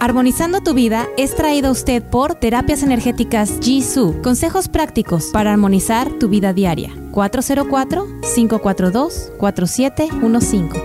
Armonizando tu vida es traído a usted por Terapias Energéticas Jisoo. Consejos prácticos para armonizar tu vida diaria. 404-542-4715.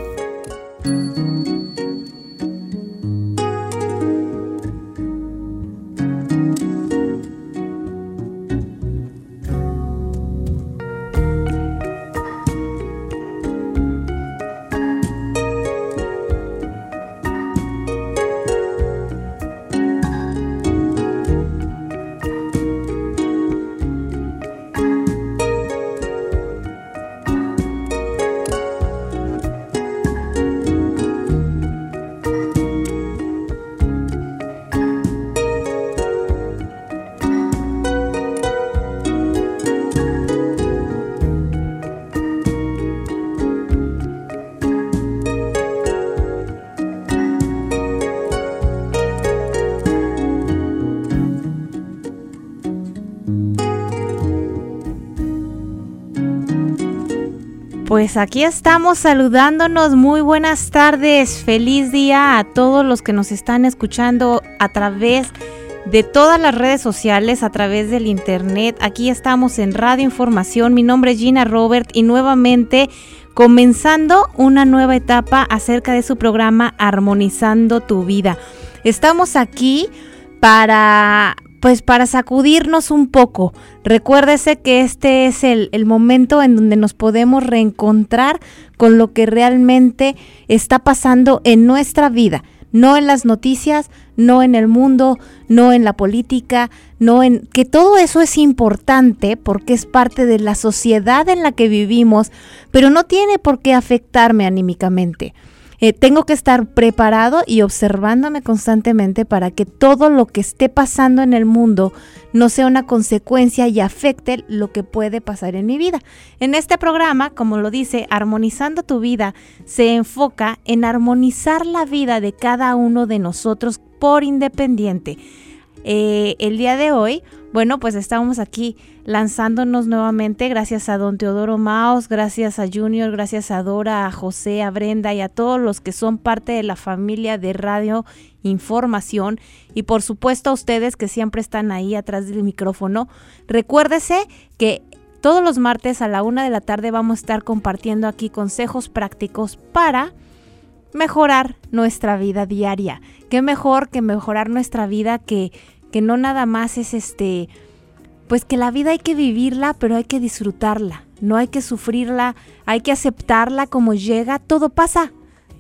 Pues aquí estamos saludándonos, muy buenas tardes, feliz día a todos los que nos están escuchando a través de todas las redes sociales, a través del internet. Aquí estamos en Radio Información, mi nombre es Gina Robert y nuevamente comenzando una nueva etapa acerca de su programa Armonizando tu Vida. Estamos aquí para sacudirnos un poco. Recuérdese que este es el momento en donde nos podemos reencontrar con lo que realmente está pasando en nuestra vida, no en las noticias, no en el mundo, no en la política, no en que todo eso es importante porque es parte de la sociedad en la que vivimos, pero no tiene por qué afectarme anímicamente. Tengo que estar preparado y observándome constantemente para que todo lo que esté pasando en el mundo no sea una consecuencia y afecte lo que puede pasar en mi vida. En este programa, como lo dice, Armonizando tu Vida, se enfoca en armonizar la vida de cada uno de nosotros por independiente. El día de hoy, bueno, pues estamos aquí lanzándonos nuevamente, gracias a don Teodoro Maos, gracias a Junior, gracias a Dora, a José, a Brenda y a todos los que son parte de la familia de Radio Información y por supuesto a ustedes que siempre están ahí atrás del micrófono. Recuérdese que todos los martes a la 1:00 p.m. vamos a estar compartiendo aquí consejos prácticos para mejorar nuestra vida diaria. Qué mejor que mejorar nuestra vida que no nada más es pues que la vida hay que vivirla, pero hay que disfrutarla, no hay que sufrirla, hay que aceptarla como llega, todo pasa,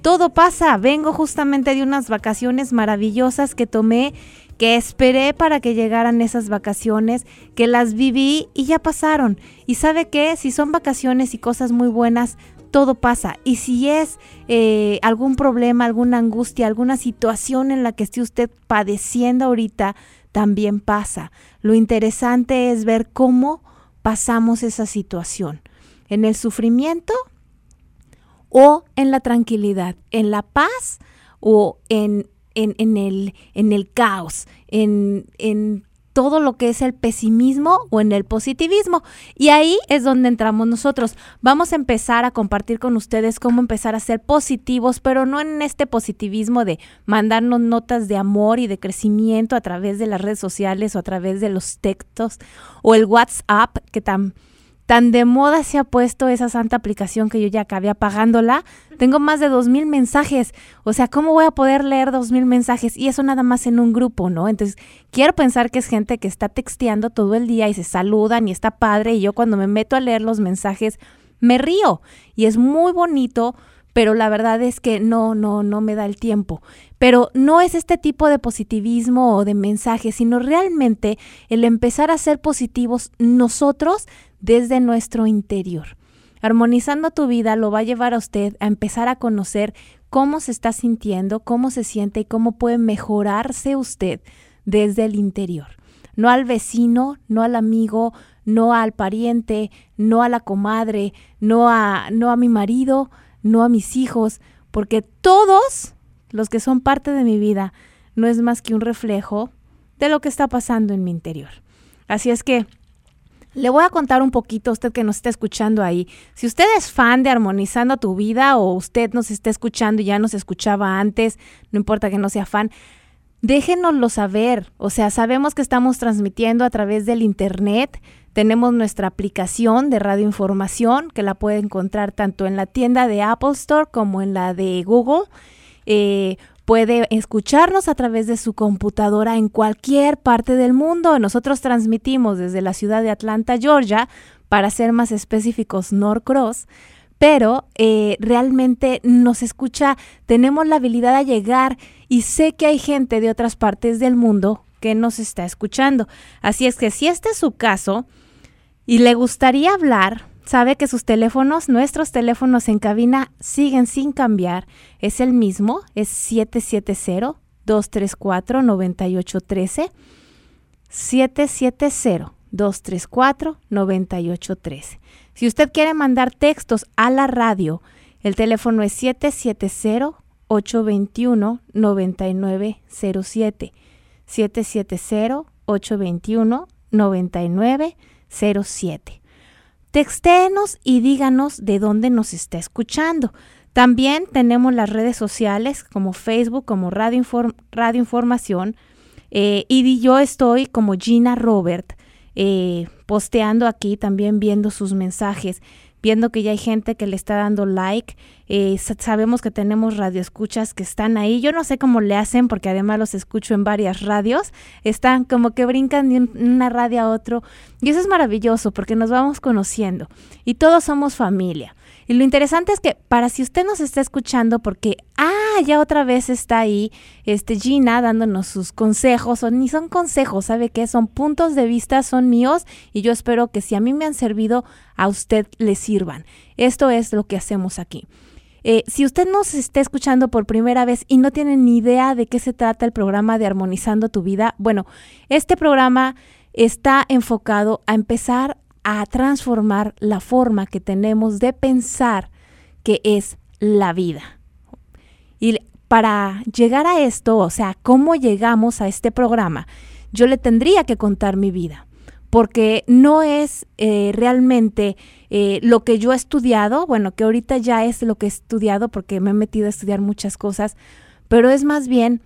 vengo justamente de unas vacaciones maravillosas que tomé, que esperé para que llegaran esas vacaciones, que las viví y ya pasaron, y ¿sabe qué? Si son vacaciones y cosas muy buenas, todo pasa, y si es algún problema, alguna angustia, alguna situación en la que esté usted padeciendo ahorita, también pasa. Lo interesante es ver cómo pasamos esa situación, en el sufrimiento o en la tranquilidad, en la paz o en el caos, en todo lo que es el pesimismo o en el positivismo. Y ahí es donde entramos nosotros. Vamos a empezar a compartir con ustedes cómo empezar a ser positivos, pero no en este positivismo de mandarnos notas de amor y de crecimiento a través de las redes sociales o a través de los textos o el WhatsApp, que tan de moda se ha puesto esa santa aplicación que yo ya acabé apagándola. Tengo más de 2,000 mensajes. O sea, ¿cómo voy a poder leer 2,000 mensajes? Y eso nada más en un grupo, ¿no? Entonces, quiero pensar que es gente que está texteando todo el día y se saludan y está padre. Y yo cuando me meto a leer los mensajes, me río. Y es muy bonito, pero la verdad es que no me da el tiempo. Pero no es este tipo de positivismo o de mensajes, sino realmente el empezar a ser positivos nosotros desde nuestro interior. Armonizando tu Vida lo va a llevar a usted a empezar a conocer cómo se está sintiendo, cómo se siente y cómo puede mejorarse usted desde el interior. No al vecino, no al amigo, no al pariente, no a la comadre, no a mi marido, no a mis hijos, porque todos los que son parte de mi vida no es más que un reflejo de lo que está pasando en mi interior. Así es que le voy a contar un poquito a usted que nos está escuchando ahí. Si usted es fan de Armonizando tu Vida o usted nos está escuchando y ya nos escuchaba antes, no importa que no sea fan, déjenoslo saber. O sea, sabemos que estamos transmitiendo a través del internet. Tenemos nuestra aplicación de Radio Información que la puede encontrar tanto en la tienda de Apple Store como en la de Google. Puede escucharnos a través de su computadora en cualquier parte del mundo. Nosotros transmitimos desde la ciudad de Atlanta, Georgia, para ser más específicos, Norcross, pero realmente nos escucha, tenemos la habilidad de llegar y sé que hay gente de otras partes del mundo que nos está escuchando. Así es que si este es su caso y le gustaría hablar, sabe que sus teléfonos, nuestros teléfonos en cabina siguen sin cambiar. Es el mismo, es 770-234-9813. 770-234-9813. Si usted quiere mandar textos a la radio, el teléfono es 770-821-9907. 770-821-9907. Textéenos y díganos de dónde nos está escuchando. También tenemos las redes sociales como Facebook, como Radio Información, y yo estoy como Gina Robert, posteando aquí, también viendo sus mensajes, viendo que ya hay gente que le está dando like. Sabemos que tenemos radioescuchas que están ahí. Yo no sé cómo le hacen porque además los escucho en varias radios. Están como que brincan de una radio a otro. Y eso es maravilloso porque nos vamos conociendo y todos somos familia. Y lo interesante es que para si usted nos está escuchando porque, ya otra vez está ahí Gina dándonos sus consejos, o ni son consejos, ¿sabe qué? Son puntos de vista, son míos y yo espero que si a mí me han servido, a usted le sirvan. Esto es lo que hacemos aquí. Si usted nos está escuchando por primera vez y no tiene ni idea de qué se trata el programa de Armonizando tu Vida, bueno, este programa está enfocado a empezar a transformar la forma que tenemos de pensar que es la vida. Y para llegar a esto, o sea, cómo llegamos a este programa, yo le tendría que contar mi vida, porque no es realmente lo que yo he estudiado, bueno, que ahorita ya es lo que he estudiado porque me he metido a estudiar muchas cosas, pero es más bien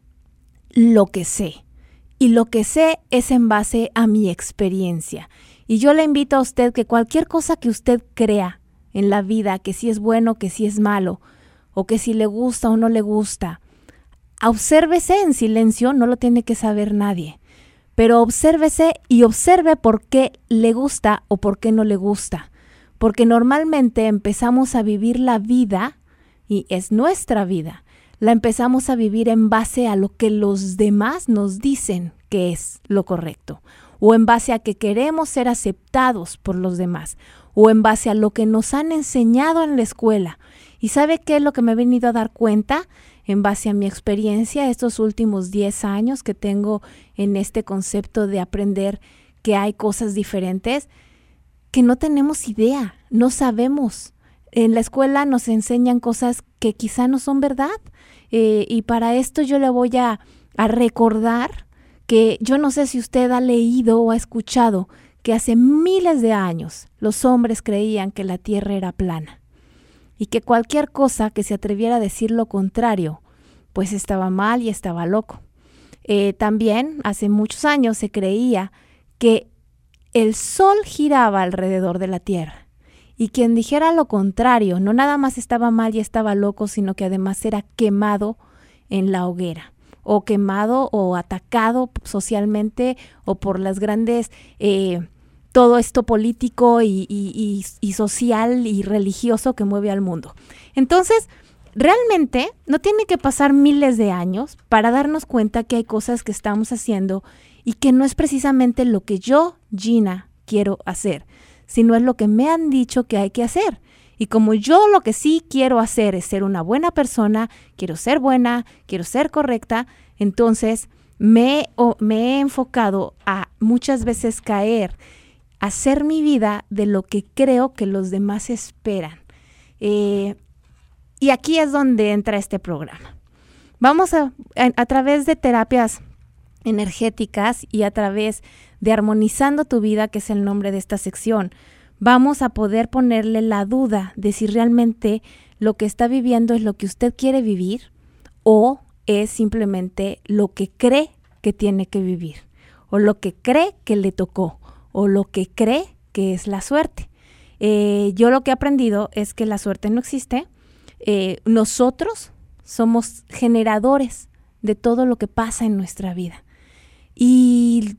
lo que sé. Y lo que sé es en base a mi experiencia. Y yo le invito a usted que cualquier cosa que usted crea en la vida, que si es bueno, que si es malo, o que si le gusta o no le gusta, obsérvese en silencio, no lo tiene que saber nadie, pero obsérvese y observe por qué le gusta o por qué no le gusta. Porque normalmente empezamos a vivir la vida, y es nuestra vida, la empezamos a vivir en base a lo que los demás nos dicen que es lo correcto, o en base a que queremos ser aceptados por los demás, o en base a lo que nos han enseñado en la escuela. ¿Y sabe qué es lo que me he venido a dar cuenta en base a mi experiencia estos últimos 10 años que tengo en este concepto de aprender que hay cosas diferentes? Que no tenemos idea, no sabemos. En la escuela nos enseñan cosas que quizá no son verdad, y para esto yo le voy a recordar que yo no sé si usted ha leído o ha escuchado que hace miles de años los hombres creían que la tierra era plana y que cualquier cosa que se atreviera a decir lo contrario, pues estaba mal y estaba loco. También hace muchos años se creía que el sol giraba alrededor de la tierra y quien dijera lo contrario no nada más estaba mal y estaba loco, sino que además era quemado en la hoguera, o quemado o atacado socialmente o por las grandes, todo esto político y social y religioso que mueve al mundo. Entonces, realmente no tiene que pasar miles de años para darnos cuenta que hay cosas que estamos haciendo y que no es precisamente lo que yo, Gina, quiero hacer, sino es lo que me han dicho que hay que hacer. Y como yo lo que sí quiero hacer es ser una buena persona, quiero ser buena, quiero ser correcta, entonces me he enfocado a muchas veces caer, a hacer mi vida de lo que creo que los demás esperan. Y aquí es donde entra este programa. Vamos a través de terapias energéticas y a través de Armonizando tu Vida, que es el nombre de esta sección, vamos a poder ponerle la duda de si realmente lo que está viviendo es lo que usted quiere vivir o es simplemente lo que cree que tiene que vivir, o lo que cree que le tocó, o lo que cree que es la suerte. Yo lo que he aprendido es que la suerte no existe. Nosotros somos generadores de todo lo que pasa en nuestra vida. Y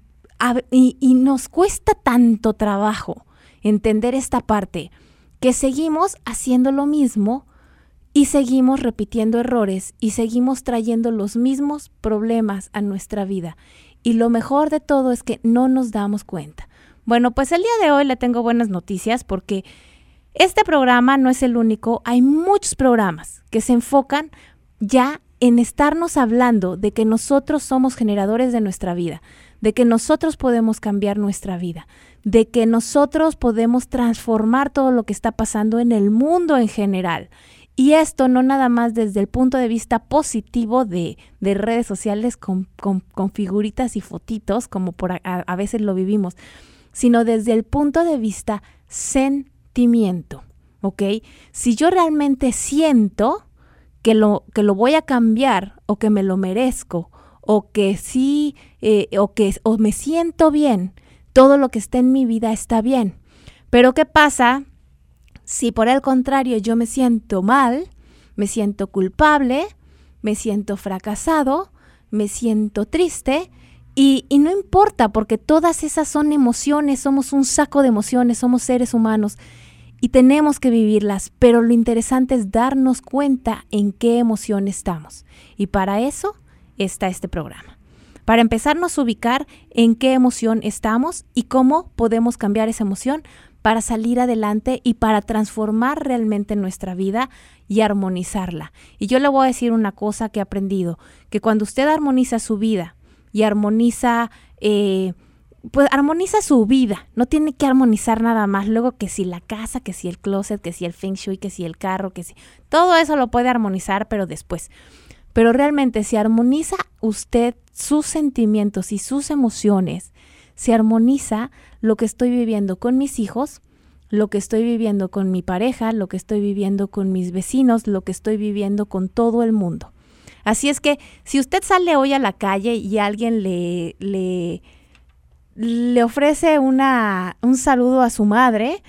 nos cuesta tanto trabajo entender esta parte que seguimos haciendo lo mismo y seguimos repitiendo errores y seguimos trayendo los mismos problemas a nuestra vida. Y lo mejor de todo es que no nos damos cuenta. Bueno, pues el día de hoy le tengo buenas noticias porque este programa no es el único. Hay muchos programas que se enfocan ya en estarnos hablando de que nosotros somos generadores de nuestra vida, de que nosotros podemos cambiar nuestra vida, de que nosotros podemos transformar todo lo que está pasando en el mundo en general. Y esto no nada más desde el punto de vista positivo de redes sociales con figuritas y fotitos, como a veces lo vivimos, sino desde el punto de vista sentimiento, ¿ok? Si yo realmente siento que lo voy a cambiar o que me lo merezco o que sí, o me siento bien, todo lo que está en mi vida está bien. Pero ¿qué pasa si por el contrario yo me siento mal, me siento culpable, me siento fracasado, me siento triste? Y no importa, porque todas esas son emociones, somos un saco de emociones, somos seres humanos y tenemos que vivirlas, pero lo interesante es darnos cuenta en qué emoción estamos. Y para eso está este programa, para empezarnos a ubicar en qué emoción estamos y cómo podemos cambiar esa emoción para salir adelante y para transformar realmente nuestra vida y armonizarla. Y yo le voy a decir una cosa que he aprendido, que cuando usted armoniza su vida y armoniza, pues armoniza su vida, no tiene que armonizar nada más, luego que si la casa, que si el closet, que si el feng shui, que si el carro, que si, todo eso lo puede armonizar, pero después. Pero realmente si armoniza usted sus sentimientos y sus emociones, se armoniza lo que estoy viviendo con mis hijos, lo que estoy viviendo con mi pareja, lo que estoy viviendo con mis vecinos, lo que estoy viviendo con todo el mundo. Así es que si usted sale hoy a la calle y alguien le ofrece un saludo a su madre,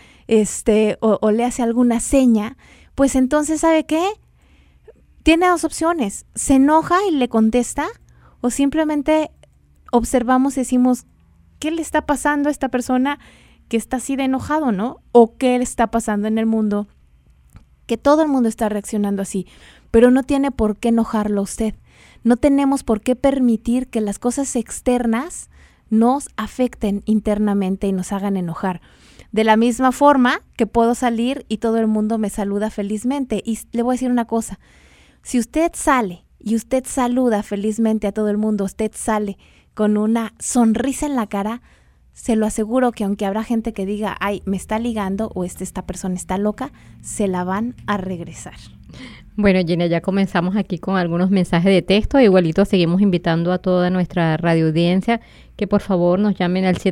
o le hace alguna seña, pues entonces, ¿sabe qué? Tiene dos opciones: se enoja y le contesta, o simplemente observamos y decimos, ¿qué le está pasando a esta persona que está así de enojado, no? ¿O qué le está pasando en el mundo? Que todo el mundo está reaccionando así, pero no tiene por qué enojarlo usted. No tenemos por qué permitir que las cosas externas nos afecten internamente y nos hagan enojar. De la misma forma que puedo salir y todo el mundo me saluda felizmente. Y le voy a decir una cosa: si usted sale y usted saluda felizmente a todo el mundo, usted sale con una sonrisa en la cara, se lo aseguro que aunque habrá gente que diga, ay, me está ligando o esta persona está loca, se la van a regresar. Bueno, Gina, ya comenzamos aquí con algunos mensajes de texto. Igualito seguimos invitando a toda nuestra radio audiencia que por favor nos llamen al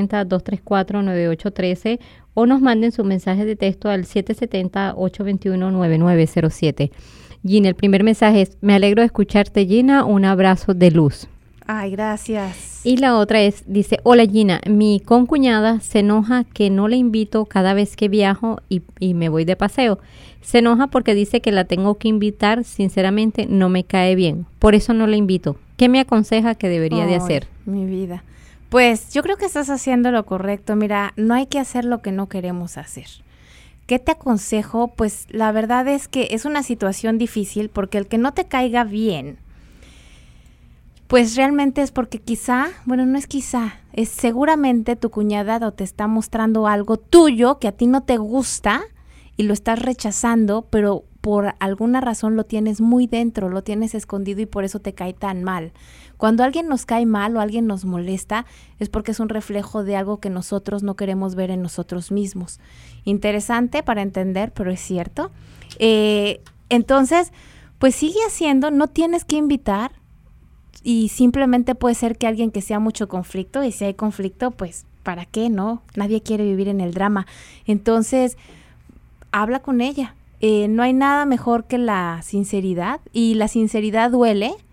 770-234-9813 o nos manden su mensaje de texto al 770-821-9907. Gina, el primer mensaje es: me alegro de escucharte, Gina, un abrazo de luz. Ay, gracias. Y la otra dice: hola Gina, mi concuñada se enoja que no le invito cada vez que viajo y me voy de paseo. Se enoja porque dice que la tengo que invitar, sinceramente no me cae bien, por eso no la invito. ¿Qué me aconseja que debería de hacer? Mi vida. Pues yo creo que estás haciendo lo correcto. Mira, no hay que hacer lo que no queremos hacer. ¿Qué te aconsejo? Pues la verdad es que es una situación difícil porque el que no te caiga bien, pues realmente es porque es seguramente tu cuñada o te está mostrando algo tuyo que a ti no te gusta y lo estás rechazando, pero por alguna razón lo tienes muy dentro, lo tienes escondido y por eso te cae tan mal. Cuando alguien nos cae mal o alguien nos molesta, es porque es un reflejo de algo que nosotros no queremos ver en nosotros mismos. Interesante para entender, pero es cierto. Entonces, pues sigue haciendo, no tienes que invitar. Y simplemente puede ser que alguien que sea mucho conflicto, y si hay conflicto, pues ¿para qué, no? Nadie quiere vivir en el drama. Entonces, habla con ella. No hay nada mejor que la sinceridad, y la sinceridad duele,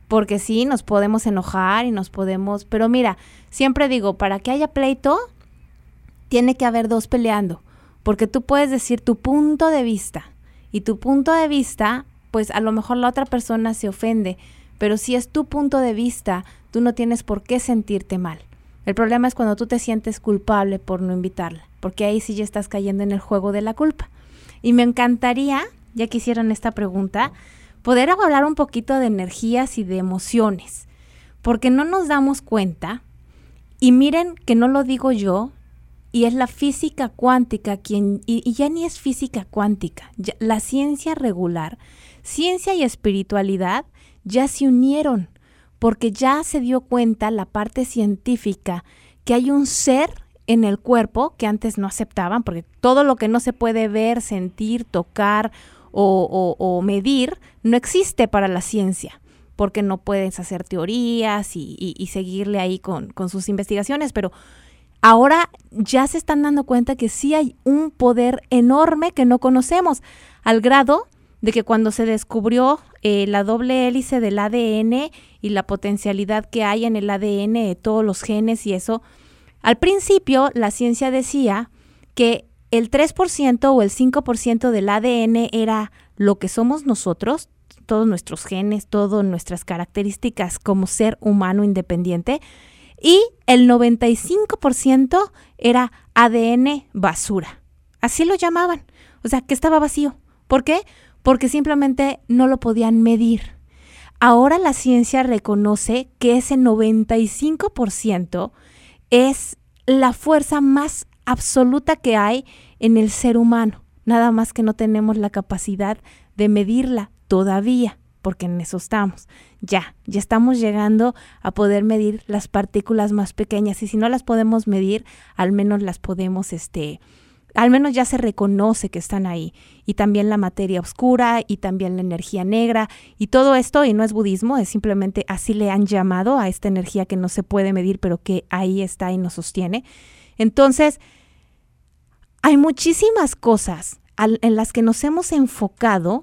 porque sí, nos podemos enojar pero mira, siempre digo, para que haya pleito, tiene que haber dos peleando, porque tú puedes decir tu punto de vista, y tu punto de vista, pues a lo mejor la otra persona se ofende, pero si es tu punto de vista, tú no tienes por qué sentirte mal. El problema es cuando tú te sientes culpable por no invitarla, porque ahí sí ya estás cayendo en el juego de la culpa. Y me encantaría, ya que hicieron esta pregunta, poder hablar un poquito de energías y de emociones, porque no nos damos cuenta, y miren que no lo digo yo, y es la física cuántica y ya ni es física cuántica, ya, la ciencia regular, ciencia y espiritualidad ya se unieron, porque ya se dio cuenta la parte científica que hay un ser en el cuerpo que antes no aceptaban, porque todo lo que no se puede ver, sentir, tocar o medir no existe para la ciencia, porque no puedes hacer teorías y seguirle ahí con sus investigaciones, pero ahora ya se están dando cuenta que sí hay un poder enorme que no conocemos, al grado de que cuando se descubrió la doble hélice del ADN y la potencialidad que hay en el ADN de todos los genes y eso, al principio la ciencia decía que el 3% o el 5% del ADN era lo que somos nosotros, todos nuestros genes, todas nuestras características como ser humano independiente, y el 95% era ADN basura. Así lo llamaban. O sea, que estaba vacío. ¿Por qué? Porque simplemente no lo podían medir. Ahora la ciencia reconoce que ese 95% es la fuerza más absoluta que hay en el ser humano. Nada más que no tenemos la capacidad de medirla todavía, porque en eso estamos. Ya estamos llegando a poder medir las partículas más pequeñas, y si no las podemos medir, al menos las podemos, al menos ya se reconoce que están ahí, y también la materia oscura, y también la energía negra, y todo esto, y no es budismo, es simplemente así le han llamado a esta energía que no se puede medir, pero que ahí está y nos sostiene. Entonces, hay muchísimas cosas en las que nos hemos enfocado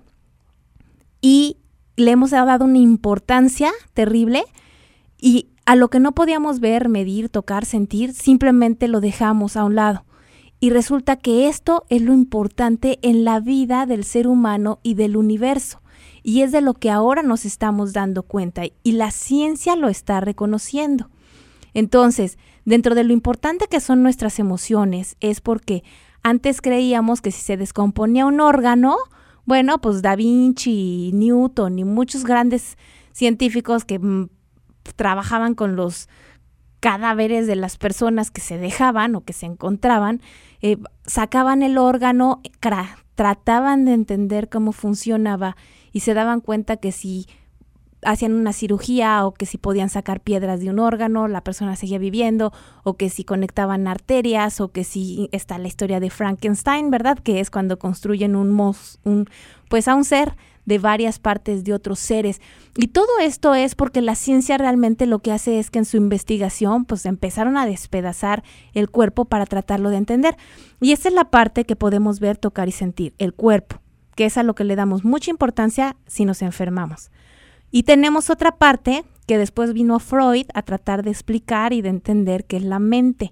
y le hemos dado una importancia terrible, y a lo que no podíamos ver, medir, tocar, sentir, simplemente lo dejamos a un lado. Y resulta que esto es lo importante en la vida del ser humano y del universo. Y es de lo que ahora nos estamos dando cuenta, y la ciencia lo está reconociendo. Entonces, dentro de lo importante que son nuestras emociones, es porque antes creíamos que si se descomponía un órgano, bueno, pues Da Vinci, Newton y muchos grandes científicos que trabajaban con los cadáveres de las personas que se dejaban o que se encontraban, sacaban el órgano, trataban de entender cómo funcionaba y se daban cuenta que si hacían una cirugía o que si podían sacar piedras de un órgano, la persona seguía viviendo, o que si conectaban arterias, o que si está la historia de Frankenstein, ¿verdad? Que es cuando construyen pues a un ser de varias partes de otros seres. Y todo esto es porque la ciencia realmente lo que hace es que en su investigación pues empezaron a despedazar el cuerpo para tratarlo de entender. Y esa es la parte que podemos ver, tocar y sentir, el cuerpo, que es a lo que le damos mucha importancia si nos enfermamos. Y tenemos otra parte que después vino Freud a tratar de explicar y de entender, que es la mente,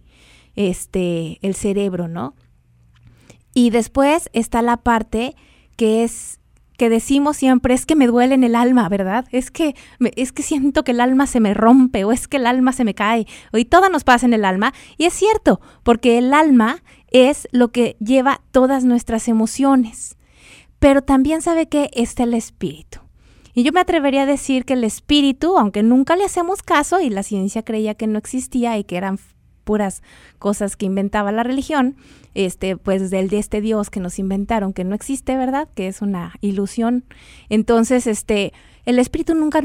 el cerebro, ¿no? Y después está la parte que decimos siempre, es que me duele en el alma, ¿verdad? Es que siento que el alma se me rompe, o es que el alma se me cae, y todo nos pasa en el alma. Y es cierto, porque el alma es lo que lleva todas nuestras emociones. Pero también sabe que está el espíritu. Y yo me atrevería a decir que el espíritu, aunque nunca le hacemos caso y la ciencia creía que no existía y que eran puras cosas que inventaba la religión, pues de este Dios que nos inventaron, que no existe, ¿verdad? Que es una ilusión. Entonces, el espíritu nunca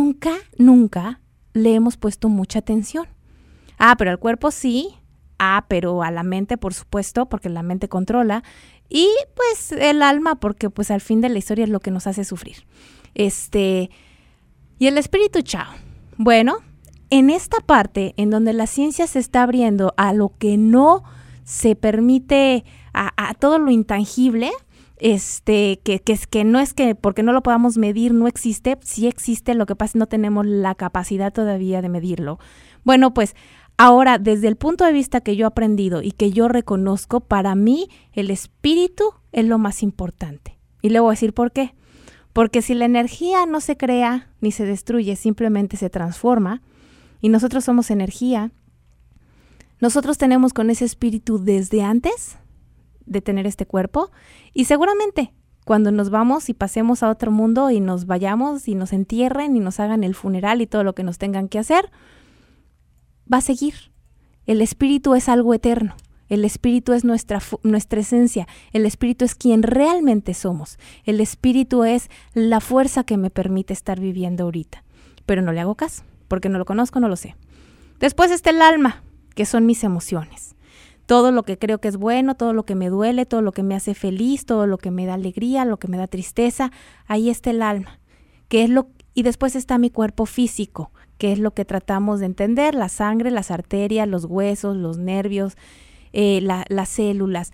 le hemos puesto mucha atención. Pero al cuerpo sí. Pero a la mente, por supuesto, porque la mente controla. Y pues el alma, porque pues al fin de la historia es lo que nos hace sufrir. Y el espíritu, chao. Bueno, en esta parte en donde la ciencia se está abriendo a lo que no se permite, a todo lo intangible, que no es que porque no lo podamos medir no existe, sí existe, lo que pasa es que no tenemos la capacidad todavía de medirlo. Bueno, pues ahora, desde el punto de vista que yo he aprendido y que yo reconozco, para mí el espíritu es lo más importante. Y le voy a decir por qué. Porque si la energía no se crea ni se destruye, simplemente se transforma, y nosotros somos energía, nosotros tenemos con ese espíritu desde antes de tener este cuerpo, y seguramente cuando nos vamos y pasemos a otro mundo y nos vayamos y nos entierren y nos hagan el funeral y todo lo que nos tengan que hacer, va a seguir. El espíritu es algo eterno. El espíritu es nuestra esencia. El espíritu es quien realmente somos. El espíritu es la fuerza que me permite estar viviendo ahorita. Pero no le hago caso, porque no lo conozco, no lo sé. Después está el alma, que son mis emociones. Todo lo que creo que es bueno, todo lo que me duele, todo lo que me hace feliz, todo lo que me da alegría, lo que me da tristeza, ahí está el alma, y después está mi cuerpo físico, que es lo que tratamos de entender, la sangre, las arterias, los huesos, los nervios, las células.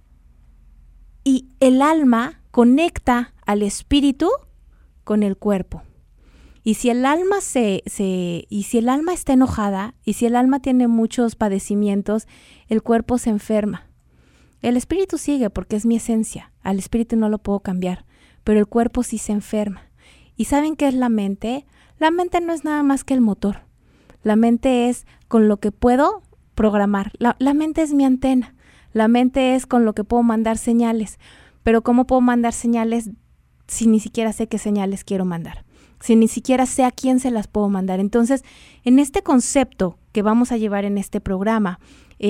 Y el alma conecta al espíritu con el cuerpo. Y si el alma está enojada, y si el alma tiene muchos padecimientos, el cuerpo se enferma. El espíritu sigue porque es mi esencia. Al espíritu no lo puedo cambiar, pero el cuerpo sí se enferma. ¿Y saben qué es la mente? La mente no es nada más que el motor. La mente es con lo que puedo programar. La mente es mi antena. La mente es con lo que puedo mandar señales. Pero ¿cómo puedo mandar señales si ni siquiera sé qué señales quiero mandar? Si ni siquiera sé a quién se las puedo mandar. Entonces, en este concepto que vamos a llevar en este programa,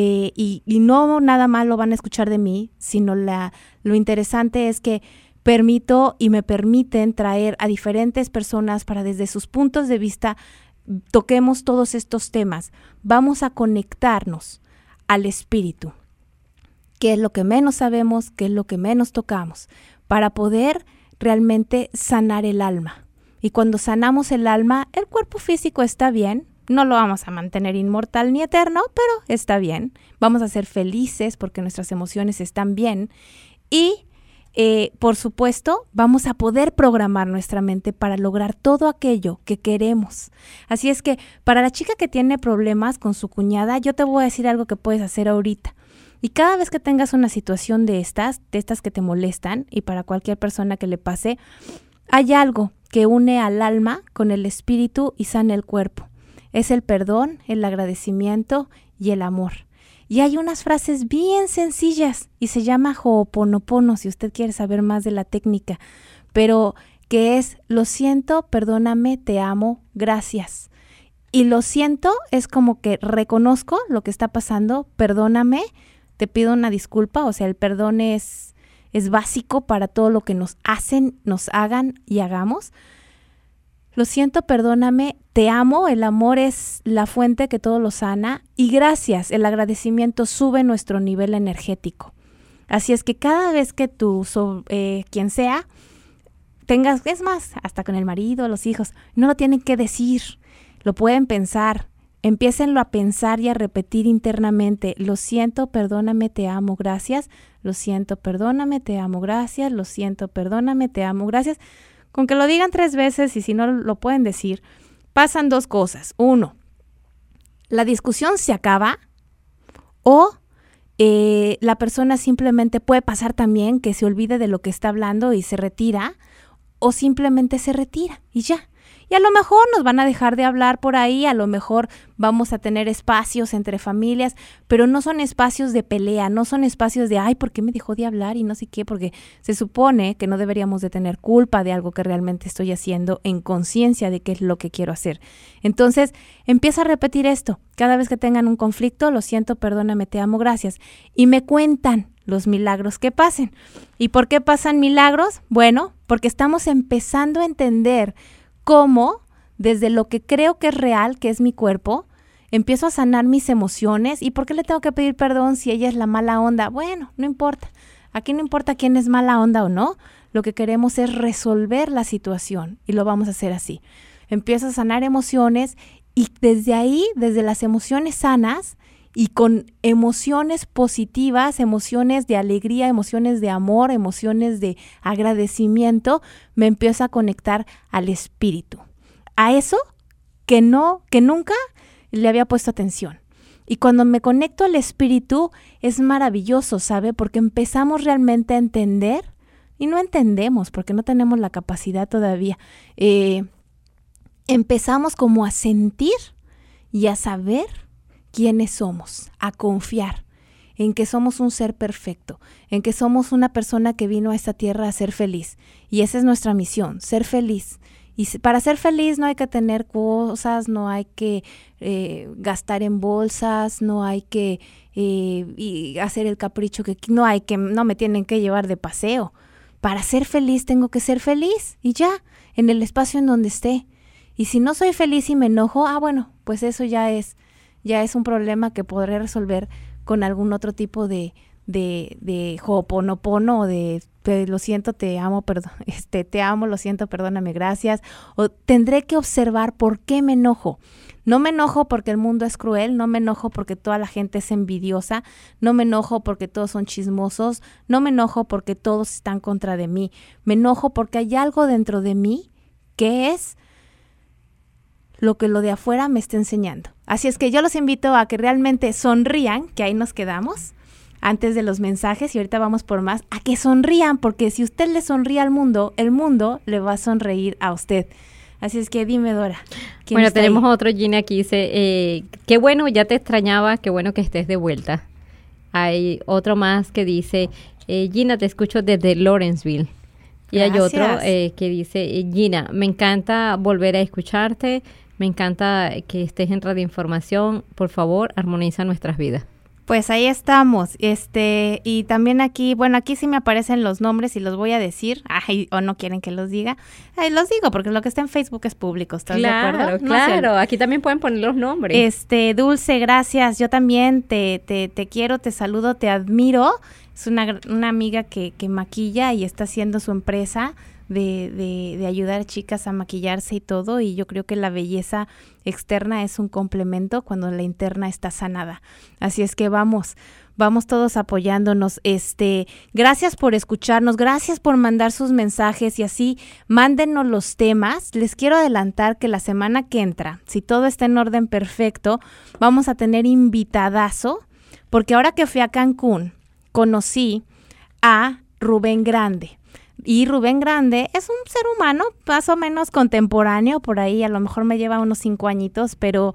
y no nada más lo van a escuchar de mí, sino lo interesante es que permito y me permiten traer a diferentes personas para desde sus puntos de vista toquemos todos estos temas. Vamos a conectarnos al espíritu, que es lo que menos sabemos, que es lo que menos tocamos, para poder realmente sanar el alma. Y cuando sanamos el alma, el cuerpo físico está bien, no lo vamos a mantener inmortal ni eterno, pero está bien. Vamos a ser felices porque nuestras emociones están bien. Y, por supuesto, vamos a poder programar nuestra mente para lograr todo aquello que queremos. Así es que, para la chica que tiene problemas con su cuñada, yo te voy a decir algo que puedes hacer ahorita. Y cada vez que tengas una situación de estas que te molestan, y para cualquier persona que le pase, hay algo que une al alma con el espíritu y sana el cuerpo. Es el perdón, el agradecimiento y el amor. Y hay unas frases bien sencillas y se llama Ho'oponopono, si usted quiere saber más de la técnica, pero que es: lo siento, perdóname, te amo, gracias. Y lo siento es como que reconozco lo que está pasando, perdóname, te pido una disculpa, o sea, el perdón es básico para todo lo que nos hacen, nos hagan y hagamos. Lo siento, perdóname, te amo, el amor es la fuente que todo lo sana, y gracias, el agradecimiento sube nuestro nivel energético. Así es que cada vez que tú, quien sea, tengas, es más, hasta con el marido, los hijos, no lo tienen que decir, lo pueden pensar. Empiécenlo a pensar y a repetir internamente: lo siento, perdóname, te amo, gracias. Lo siento, perdóname, te amo, gracias. Lo siento, perdóname, te amo, gracias. Con que lo digan 3 veces, y si no lo pueden decir, pasan 2 cosas. 1, la discusión se acaba, o la persona simplemente puede pasar también que se olvide de lo que está hablando y se retira, o simplemente se retira y ya. Y a lo mejor nos van a dejar de hablar por ahí, a lo mejor vamos a tener espacios entre familias, pero no son espacios de pelea, no son espacios de, ay, ¿por qué me dejó de hablar? Y no sé qué, porque se supone que no deberíamos de tener culpa de algo que realmente estoy haciendo en conciencia de qué es lo que quiero hacer. Entonces, empieza a repetir esto. Cada vez que tengan un conflicto: lo siento, perdóname, te amo, gracias. Y me cuentan los milagros que pasen. ¿Y por qué pasan milagros? Bueno, porque estamos empezando a entender cómo, desde lo que creo que es real, que es mi cuerpo, empiezo a sanar mis emociones. ¿Y por qué le tengo que pedir perdón si ella es la mala onda? Bueno, no importa. Aquí no importa quién es mala onda o no. Lo que queremos es resolver la situación, y lo vamos a hacer así. Empiezo a sanar emociones, y desde ahí, desde las emociones sanas, y con emociones positivas, emociones de alegría, emociones de amor, emociones de agradecimiento, me empiezo a conectar al espíritu, a eso que nunca le había puesto atención. Y cuando me conecto al espíritu es maravilloso, ¿sabe? Porque empezamos realmente a entender, y no entendemos porque no tenemos la capacidad todavía. Empezamos como a sentir y a saber quiénes somos, a confiar en que somos un ser perfecto, en que somos una persona que vino a esta tierra a ser feliz. Y esa es nuestra misión, ser feliz. Y para ser feliz no hay que tener cosas, no hay que gastar en bolsas, no hay que hacer el capricho no me tienen que llevar de paseo. Para ser feliz tengo que ser feliz y ya, en el espacio en donde esté. Y si no soy feliz y me enojo, bueno, pues eso ya es un problema que podré resolver con algún otro tipo de ho'oponopono o de lo siento, te amo, perdón, te amo, lo siento, perdóname, gracias. O tendré que observar por qué me enojo. No me enojo porque el mundo es cruel, no me enojo porque toda la gente es envidiosa, no me enojo porque todos son chismosos, no me enojo porque todos están contra de mí. Me enojo porque hay algo dentro de mí que es lo que lo de afuera me está enseñando. Así es que yo los invito a que realmente sonrían, que ahí nos quedamos antes de los mensajes y ahorita vamos por más, a que sonrían, porque si usted le sonríe al mundo, el mundo le va a sonreír a usted. Así es que dime, Dora. Bueno, tenemos otro, Gina, aquí dice, qué bueno, ya te extrañaba, qué bueno que estés de vuelta. Hay otro más que dice, Gina, te escucho desde Lawrenceville. Y hay otro que dice, Gina, me encanta volver a escucharte, me encanta que estés en Radio Información, por favor, armoniza nuestras vidas. Pues ahí estamos, y también aquí, bueno, aquí sí me aparecen los nombres y los voy a decir, o no quieren que los diga, los digo porque lo que está en Facebook es público, ¿estás de acuerdo? Claro, aquí también pueden poner los nombres. Dulce, gracias, yo también te quiero, te saludo, te admiro, es una amiga que maquilla y está haciendo su empresa de ayudar chicas a maquillarse y todo, y yo creo que la belleza externa es un complemento cuando la interna está sanada. Así es que vamos todos apoyándonos. Gracias por escucharnos, gracias por mandar sus mensajes y así mándenos los temas. Les quiero adelantar que la semana que entra, si todo está en orden perfecto, vamos a tener invitadazo, porque ahora que fui a Cancún, conocí a Rubén Grande. Y Rubén Grande es un ser humano más o menos contemporáneo, por ahí a lo mejor me lleva unos 5 añitos, pero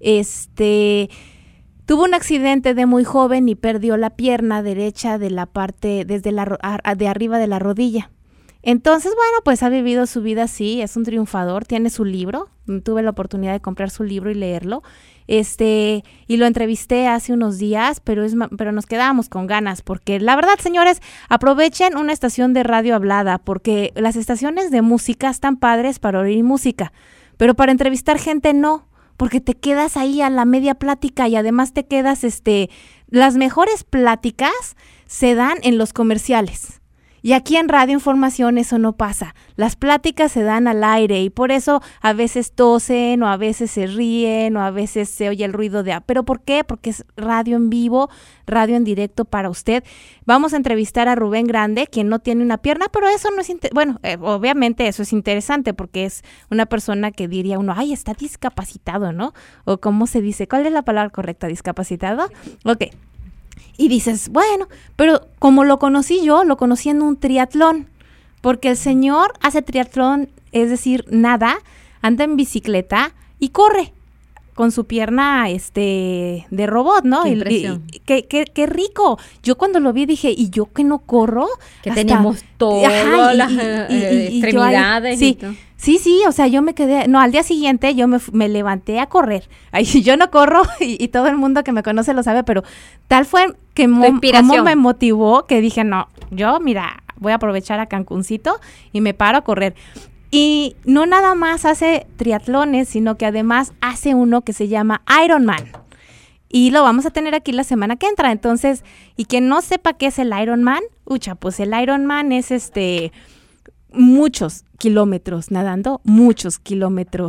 tuvo un accidente de muy joven y perdió la pierna derecha de la parte, de arriba de la rodilla. Entonces, bueno, pues ha vivido su vida así, es un triunfador, tiene su libro, tuve la oportunidad de comprar su libro y leerlo, y lo entrevisté hace unos días, pero nos quedábamos con ganas, porque la verdad, señores, aprovechen una estación de radio hablada, porque las estaciones de música están padres para oír música, pero para entrevistar gente no, porque te quedas ahí a la media plática y además te quedas, las mejores pláticas se dan en los comerciales. Y aquí en Radio Información eso no pasa. Las pláticas se dan al aire y por eso a veces tosen o a veces se ríen o a veces se oye el ruido de... ¿Pero por qué? Porque es radio en vivo, radio en directo para usted. Vamos a entrevistar a Rubén Grande, quien no tiene una pierna, pero eso no es... obviamente eso es interesante porque es una persona que diría uno, ¡ay, está discapacitado!, ¿no? O ¿cómo se dice? ¿Cuál es la palabra correcta? ¿Discapacitado? Ok. Y dices, bueno, pero como lo conocí en un triatlón, porque el señor hace triatlón, es decir, nada, anda en bicicleta y corre con su pierna de robot, ¿no? Qué impresión. Qué rico. Yo cuando lo vi dije, ¿y yo que no corro? Que tenemos todas las extremidades. Sí. Sí, o sea, yo me quedé, al día siguiente yo me levanté a correr. Ay, yo no corro y todo el mundo que me conoce lo sabe, pero tal fue que como me motivó que dije, no, yo mira, voy a aprovechar a Cancuncito y me paro a correr. Y no nada más hace triatlones, sino que además hace uno que se llama Ironman. Y lo vamos a tener aquí la semana que entra. Entonces, y quien no sepa qué es el Ironman, pues el Ironman es muchos kilómetros nadando, muchos kilómetros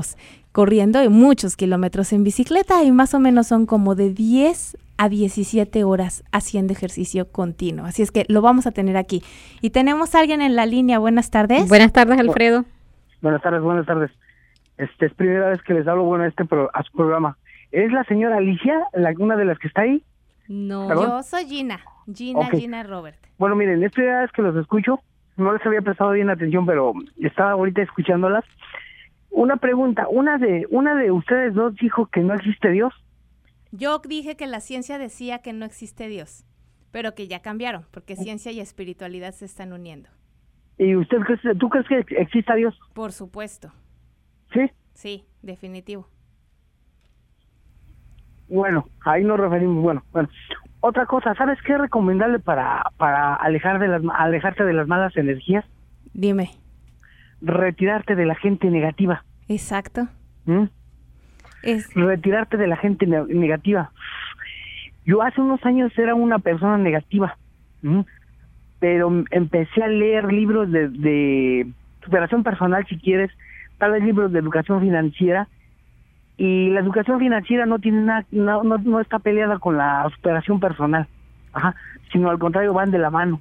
corriendo y muchos kilómetros en bicicleta, y más o menos son como de 10 a 17 horas haciendo ejercicio continuo. Así es que lo vamos a tener aquí. Y tenemos a alguien en la línea. Buenas tardes. Buenas tardes, Alfredo. Buenas tardes. Es primera vez que les hablo, a su programa. ¿Es la señora Alicia, una de las que está ahí? No, ¿Perdón? yo soy Gina, Okay. Gina Robert. Bueno, miren, es primera vez que los escucho. No les había prestado bien atención, pero estaba ahorita escuchándolas. Una pregunta, una de ustedes dos dijo que no existe Dios. Yo dije que la ciencia decía que no existe Dios, pero que ya cambiaron, porque ciencia y espiritualidad se están uniendo. ¿Y tú crees que exista Dios? Por supuesto. ¿Sí? Sí, definitivo. Bueno, ahí nos referimos. Bueno. Otra cosa, ¿sabes qué es recomendable para alejarte de las malas energías? Dime. Retirarte de la gente negativa. Exacto. Retirarte de la gente negativa. Yo hace unos años era una persona negativa, pero empecé a leer libros de superación personal, si quieres, tal vez libros de educación financiera, y la educación financiera no tiene nada, no está peleada con la superación personal, sino al contrario, van de la mano.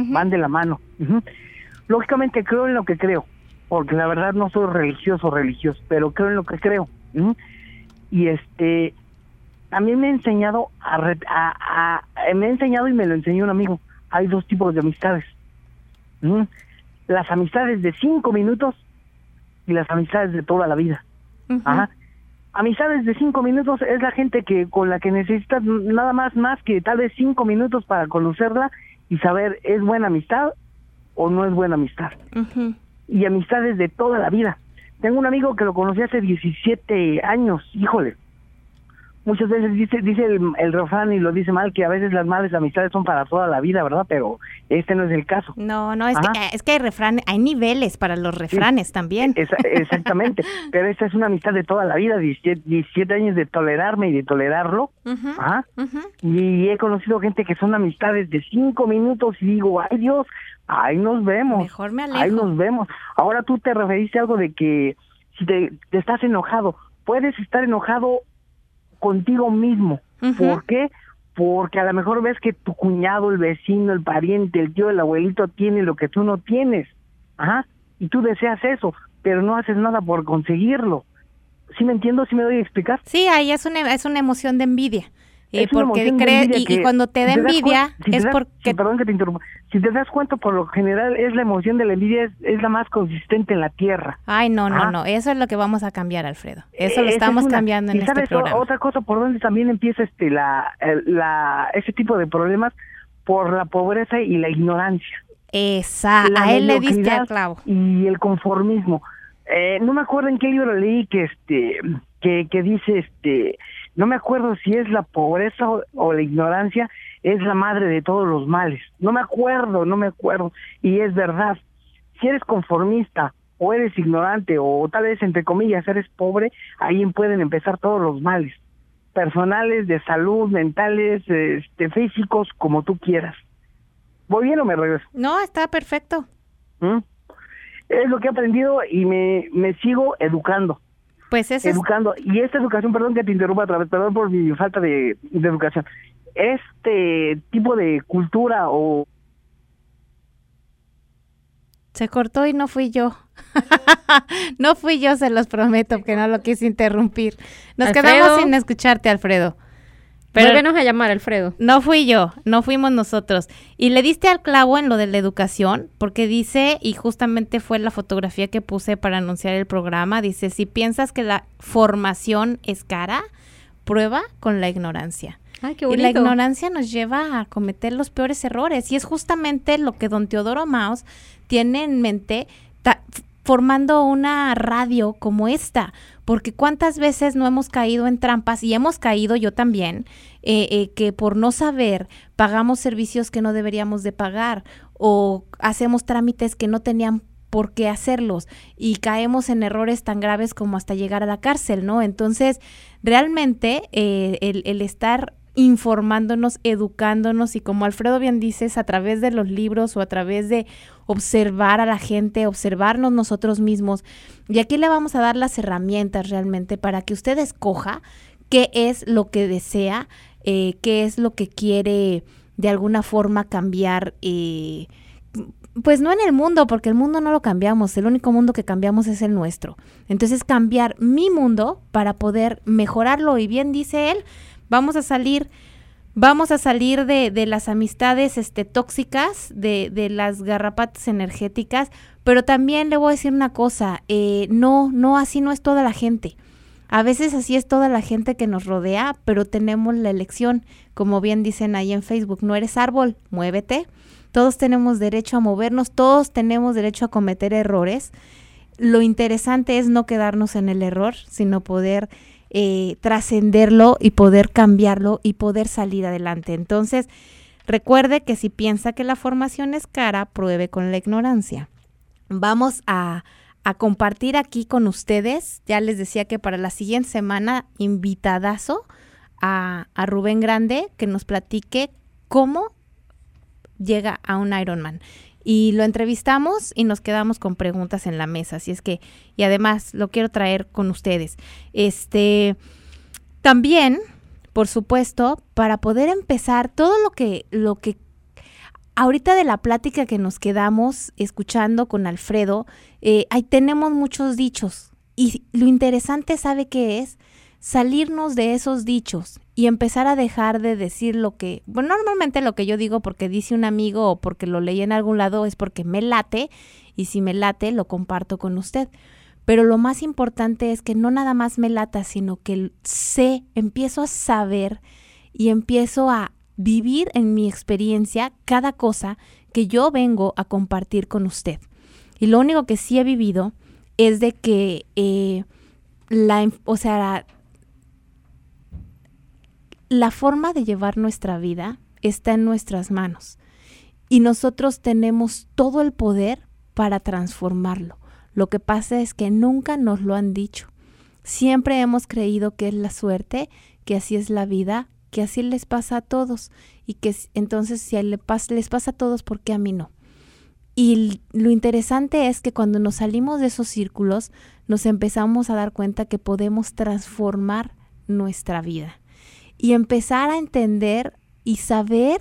Lógicamente creo en lo que creo, porque la verdad no soy religioso, pero creo en lo que creo. Y también me he enseñado me he enseñado y me lo enseñó un amigo. Hay dos tipos de amistades. Las amistades de 5 minutos y las amistades de toda la vida. Amistades de 5 minutos es la gente con la que necesitas nada más que tal vez 5 minutos para conocerla y saber es buena amistad o no es buena amistad. Y amistades de toda la vida. Tengo un amigo que lo conocí hace 17 años, híjole. Muchas veces dice el refrán, y lo dice mal, que a veces las malas amistades son para toda la vida, ¿verdad? Pero este no es el caso. No, es que hay niveles para los refranes también. Exactamente, pero esta es una amistad de toda la vida, 17 años de tolerarme y de tolerarlo. Y he conocido gente que son amistades de 5 minutos y digo, ay Dios, ahí nos vemos. Mejor me alejo. Ahí nos vemos. Ahora tú te referiste a algo de que si te estás enojado, puedes estar enojado contigo mismo. ¿Por qué? Porque a lo mejor ves que tu cuñado, el vecino, el pariente, el tío, el abuelito tiene lo que tú no tienes. Y tú deseas eso, pero no haces nada por conseguirlo. ¿Sí me entiendo? ¿Sí me doy a explicar? Sí, ahí es una emoción de envidia. Porque y cuando te da envidia Perdón que te interrumpa. Si te das cuenta, por lo general es la emoción de la envidia, es la más consistente en la tierra. Ay, no, eso es lo que vamos a cambiar, Alfredo. Eso lo estamos cambiando en este programa. Otra cosa por donde también empieza ese tipo de problemas, por la pobreza y la ignorancia. Exacto, a él le diste al clavo. Y el conformismo. No me acuerdo en qué libro leí que dice, no me acuerdo si es la pobreza o la ignorancia, es la madre de todos los males. No me acuerdo, y es verdad. Si eres conformista, o eres ignorante, o tal vez, entre comillas, eres pobre, ahí pueden empezar todos los males. Personales, de salud, mentales, físicos, como tú quieras. ¿Voy bien o me regreso? No, está perfecto. Es lo que he aprendido y me sigo educando. Pues eso educando. Y esta educación, perdón que te interrumpa otra vez, perdón por mi falta de educación. Este tipo de cultura o... Se cortó y no fui yo. No fui yo, se los prometo, que no lo quise interrumpir. Nos quedamos sin escucharte, Alfredo. Pero vuélvenos a llamar, Alfredo. No fui yo, no fuimos nosotros. Y le diste al clavo en lo de la educación, porque dice, y justamente fue la fotografía que puse para anunciar el programa, dice, si piensas que la formación es cara, prueba con la ignorancia. Ay, qué bonito. Y la ignorancia nos lleva a cometer los peores errores. Y es justamente lo que don Teodoro Maus tiene en mente, formando una radio como esta, porque cuántas veces no hemos caído en trampas, y hemos caído, yo también, que por no saber pagamos servicios que no deberíamos de pagar, o hacemos trámites que no tenían por qué hacerlos, y caemos en errores tan graves como hasta llegar a la cárcel, ¿no? Entonces, realmente el estar informándonos, educándonos y como Alfredo bien dices, a través de los libros o a través de observar a la gente, observarnos nosotros mismos. Y aquí le vamos a dar las herramientas realmente para que usted escoja qué es lo que desea, qué es lo que quiere de alguna forma cambiar, pues no en el mundo, porque el mundo no lo cambiamos, el único mundo que cambiamos es el nuestro. Entonces cambiar mi mundo para poder mejorarlo, y bien dice él, vamos a salir de las amistades tóxicas, de las garrapatas energéticas, pero también le voy a decir una cosa, no, así no es toda la gente. A veces así es toda la gente que nos rodea, pero tenemos la elección, como bien dicen ahí en Facebook, no eres árbol, muévete. Todos tenemos derecho a movernos, todos tenemos derecho a cometer errores. Lo interesante es no quedarnos en el error, sino poder trascenderlo y poder cambiarlo y poder salir adelante. Entonces, recuerde que si piensa que la formación es cara, pruebe con la ignorancia. Vamos a compartir aquí con ustedes, ya les decía que para la siguiente semana, invitadazo a Rubén Grande, que nos platique cómo llega a un Ironman. Y lo entrevistamos y nos quedamos con preguntas en la mesa, así es que, y además lo quiero traer con ustedes. También, por supuesto, para poder empezar todo lo que ahorita de la plática que nos quedamos escuchando con Alfredo, ahí tenemos muchos dichos, y lo interesante, ¿sabe qué es? Salirnos de esos dichos y empezar a dejar de decir lo que, bueno, normalmente lo que yo digo porque dice un amigo o porque lo leí en algún lado es porque me late, y si me late lo comparto con usted. Pero lo más importante es que no nada más me lata, sino que empiezo a saber y empiezo a vivir en mi experiencia cada cosa que yo vengo a compartir con usted. Y lo único que sí he vivido es de que la forma de llevar nuestra vida está en nuestras manos y nosotros tenemos todo el poder para transformarlo. Lo que pasa es que nunca nos lo han dicho. Siempre hemos creído que es la suerte, que así es la vida, que así les pasa a todos y que entonces si les pasa a todos, ¿por qué a mí no? Y lo interesante es que cuando nos salimos de esos círculos nos empezamos a dar cuenta que podemos transformar nuestra vida. Y empezar a entender y saber,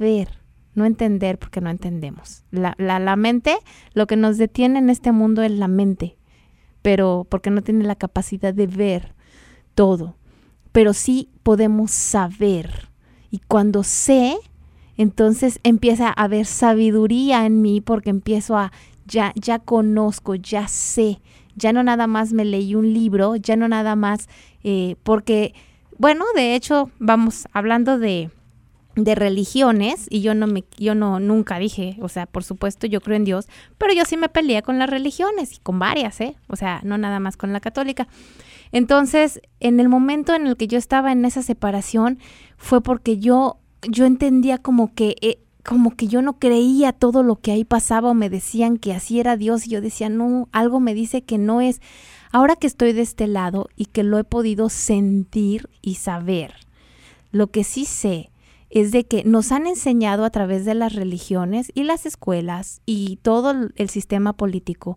no entender porque no entendemos. La mente, lo que nos detiene en este mundo es la mente, pero porque no tiene la capacidad de ver todo. Pero sí podemos saber. Y cuando sé, entonces empieza a haber sabiduría en mí porque empiezo ya conozco, ya sé, ya no nada más me leí un libro, ya no nada más porque... Bueno, de hecho, vamos hablando de religiones y yo nunca dije, o sea, por supuesto yo creo en Dios, pero yo sí me peleé con las religiones y con varias, o sea, no nada más con la católica. Entonces, en el momento en el que yo estaba en esa separación fue porque yo entendía como que yo no creía todo lo que ahí pasaba o me decían que así era Dios y yo decía, no, algo me dice que no es. Ahora que estoy de este lado y que lo he podido sentir y saber, lo que sí sé es de que nos han enseñado a través de las religiones y las escuelas y todo el sistema político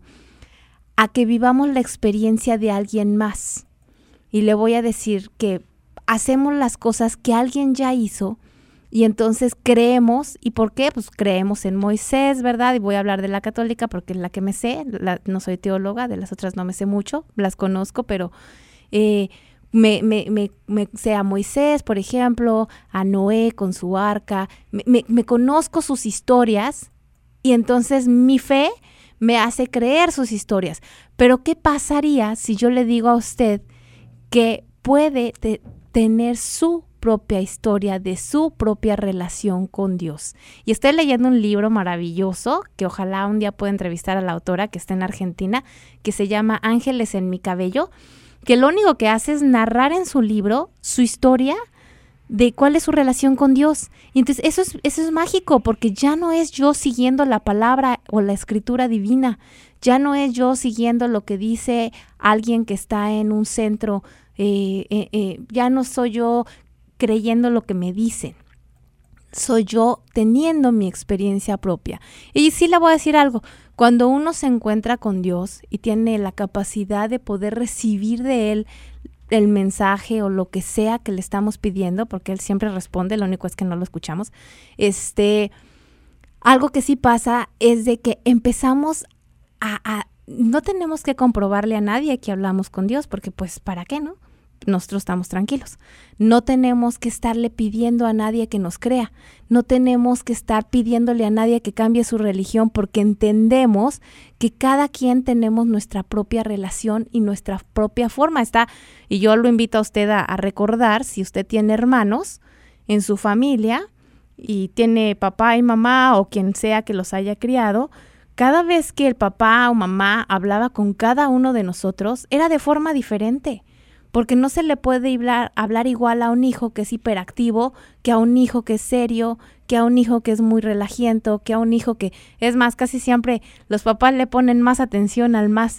a que vivamos la experiencia de alguien más. Y le voy a decir que hacemos las cosas que alguien ya hizo y entonces creemos. ¿Y por qué? Pues creemos en Moisés, ¿verdad? Y voy a hablar de la católica porque es la que me sé. No soy teóloga, de las otras no me sé mucho, las conozco, pero me sé a Moisés, por ejemplo, a Noé con su arca. Me conozco sus historias y entonces mi fe me hace creer sus historias. Pero ¿qué pasaría si yo le digo a usted que puede tener su propia historia de su propia relación con Dios? Y estoy leyendo un libro maravilloso que ojalá un día pueda entrevistar a la autora que está en Argentina, que se llama Ángeles en mi cabello, que lo único que hace es narrar en su libro su historia de cuál es su relación con Dios. Y entonces eso es mágico, porque ya no es yo siguiendo la palabra o la escritura divina, ya no es yo siguiendo lo que dice alguien que está en un centro, ya no soy yo creyendo lo que me dicen. Soy yo teniendo mi experiencia propia. Y sí le voy a decir algo, cuando uno se encuentra con Dios y tiene la capacidad de poder recibir de Él el mensaje o lo que sea que le estamos pidiendo, porque Él siempre responde, lo único es que no lo escuchamos, algo que sí pasa es de que empezamos no tenemos que comprobarle a nadie que hablamos con Dios, porque pues ¿para qué, no? Nosotros estamos tranquilos. No tenemos que estarle pidiendo a nadie que nos crea. No tenemos que estar pidiéndole a nadie que cambie su religión, porque entendemos que cada quien tenemos nuestra propia relación y nuestra propia forma. Y yo lo invito a usted a recordar, si usted tiene hermanos en su familia y tiene papá y mamá o quien sea que los haya criado, cada vez que el papá o mamá hablaba con cada uno de nosotros, era de forma diferente. Porque no se le puede hablar igual a un hijo que es hiperactivo, que a un hijo que es serio, que a un hijo que es muy relajiento, que a un hijo que... Es más, casi siempre los papás le ponen más atención al más...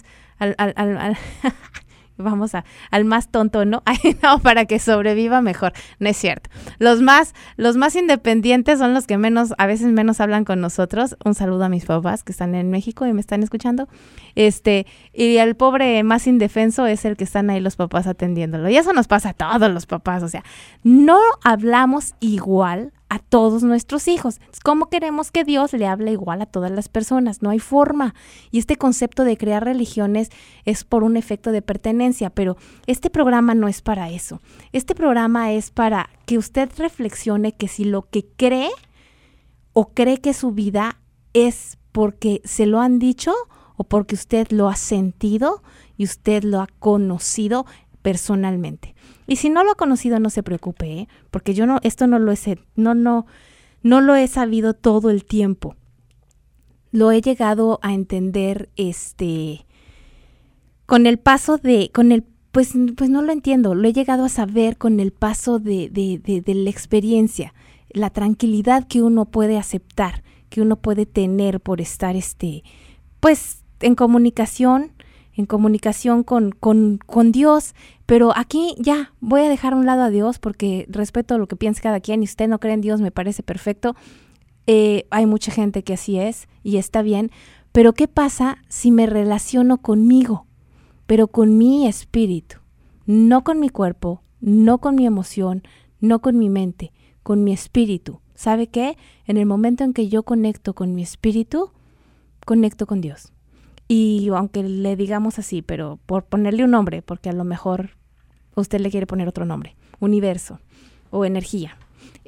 al más tonto, ¿no? No, para que sobreviva mejor. No es cierto. Los más independientes son los que a veces menos hablan con nosotros. Un saludo a mis papás que están en México y me están escuchando. Y el pobre más indefenso es el que están ahí los papás atendiéndolo. Y eso nos pasa a todos los papás. O sea, no hablamos igual a todos nuestros hijos. ¿Cómo queremos que Dios le hable igual a todas las personas? No hay forma. Y este concepto de crear religiones es por un efecto de pertenencia, pero este programa no es para eso. Este programa es para que usted reflexione que si lo que cree o cree que su vida es porque se lo han dicho o porque usted lo ha sentido y usted lo ha conocido personalmente. Y si no lo ha conocido, no se preocupe, porque yo esto no lo he sabido todo el tiempo. Lo he llegado a entender con el paso pues no lo entiendo, lo he llegado a saber con el paso de la experiencia, la tranquilidad que uno puede aceptar, que uno puede tener por estar pues en comunicación con Dios. Pero aquí ya voy a dejar a un lado a Dios porque respeto lo que piense cada quien, y usted no cree en Dios, me parece perfecto. Hay mucha gente que así es y está bien, pero ¿qué pasa si me relaciono conmigo, pero con mi espíritu? No con mi cuerpo, no con mi emoción, no con mi mente, con mi espíritu. ¿Sabe qué? En el momento en que yo conecto con mi espíritu, conecto con Dios. Y aunque le digamos así, pero por ponerle un nombre, porque a lo mejor usted le quiere poner otro nombre, universo o energía,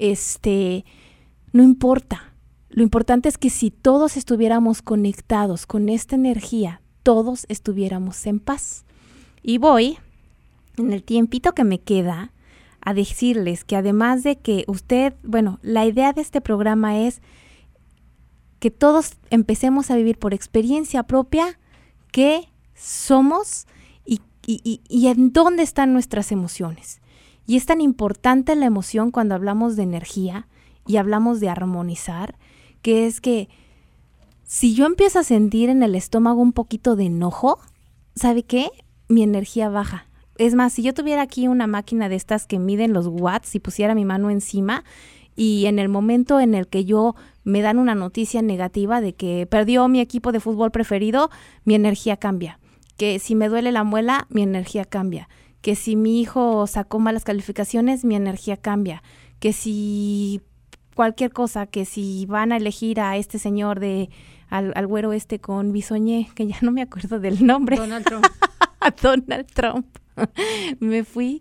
no importa. Lo importante es que si todos estuviéramos conectados con esta energía, todos estuviéramos en paz. Y voy, en el tiempito que me queda, a decirles que además de que la idea de este programa es que todos empecemos a vivir por experiencia propia qué somos y en dónde están nuestras emociones. Y es tan importante la emoción cuando hablamos de energía y hablamos de armonizar, que es que si yo empiezo a sentir en el estómago un poquito de enojo, ¿sabe qué? Mi energía baja. Es más, si yo tuviera aquí una máquina de estas que miden los watts y pusiera mi mano encima, y en el momento en el que me dan una noticia negativa de que perdió mi equipo de fútbol preferido, mi energía cambia. Que si me duele la muela, mi energía cambia. Que si mi hijo sacó malas calificaciones, mi energía cambia. Que si cualquier cosa, que si van a elegir a este señor al güero con bisoñé, que ya no me acuerdo del nombre. Donald Trump. Donald Trump. Me fui.